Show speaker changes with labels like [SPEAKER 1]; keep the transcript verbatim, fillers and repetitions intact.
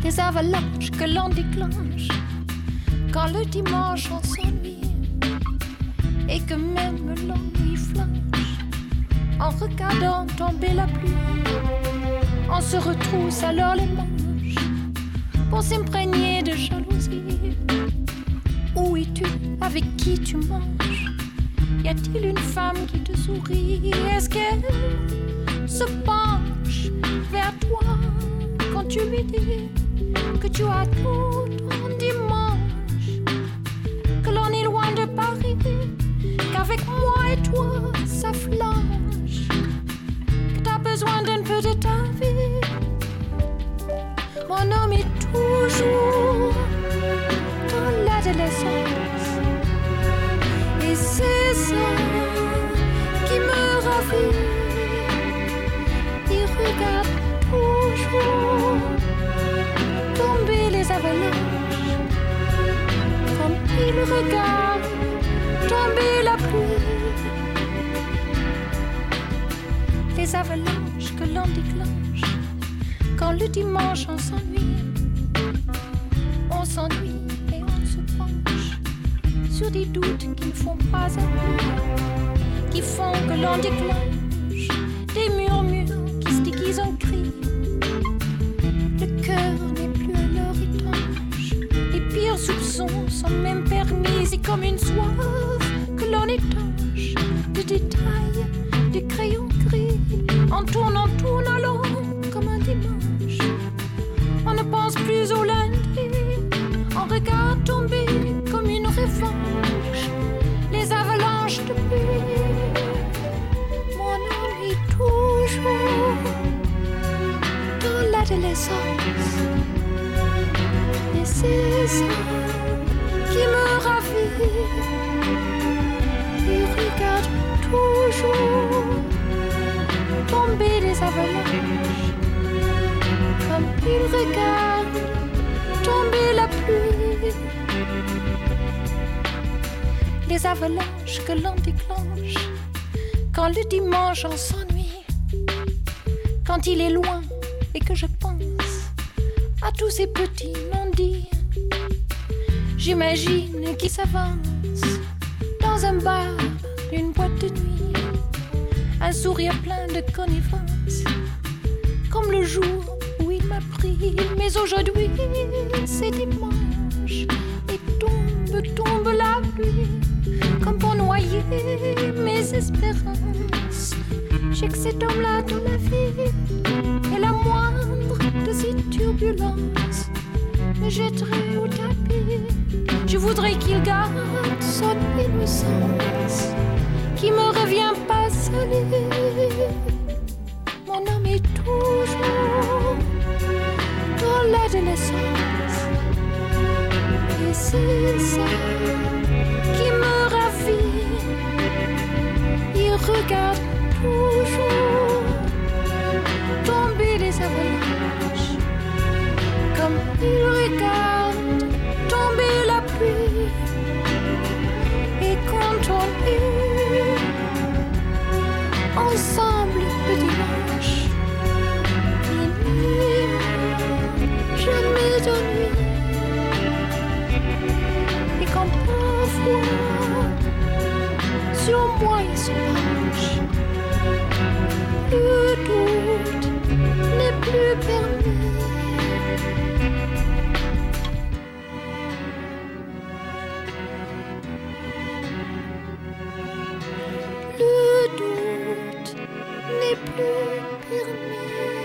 [SPEAKER 1] les avalanches que l'on déclenche quand le dimanche on s'ennuie et que même l'ennui flanche. En regardant tomber la pluie, on se retrousse alors les manches pour s'imprégner de jalousie. Où es-tu? Avec qui tu manges? Y a-t-il une femme qui te sourit? Est-ce qu'elle se penche vers toi quand tu lui dis que tu as tout ton dimanche, que l'on est loin de Paris, qu'avec moi et toi ça flanche, que t'as besoin d'un peu de ta vie? Mon homme est toujours dans l'adolescence et c'est ça qui me ravit. Il regarde toujours tomber les avalanches comme il regarde tomber la pluie. Les avalanches que l'on déclenche quand le dimanche on s'ennuie. On s'ennuie et on se penche sur des doutes qui ne font pas appui, qui font que l'on déclenche des murmures qui se déguisent en cris. Le cœur n'est plus alors étanche, les pires soupçons sont même permis, et comme une soif que l'on étanche de détails, de crayons gris. On tourne, on tourne alors comme un dimanche. On ne pense plus au lundi, on regarde tomber comme une revanche les avalanches de pluie. Mon homme est toujours dans l'adolescence et c'est ça qui me ravit. Il regarde toujours tomber les avalanches comme il regarde tomber la pluie. Les avalanches que l'on déclenche quand le dimanche on s'ennuie, quand il est loin et que je pense à tous ces petits non-dits. J'imagine qu'ils s'avancent dans un bar, une boîte de nuit, un sourire plein de connivence, comme le jour où il m'a pris. Mais aujourd'hui c'est dimanche et tombe, tombe la pluie, comme pour noyer mes espérances. J'ai que cet homme-là dans la vie, et la moindre de ces turbulences me jetterait au tapis. Je voudrais qu'il garde son innocence, qui me revient pas salir. Mon homme est toujours dans l'adolescence et c'est ça qui me ravit. Il regarde toujours tomber les avalanches comme il regarde tomber la pluie. Et quand on est ensemble le dimanche, il n'y a jamais d'ennui. Et quand parfois sur moi il se penche, le doute n'est plus permis. Le doute n'est plus permis.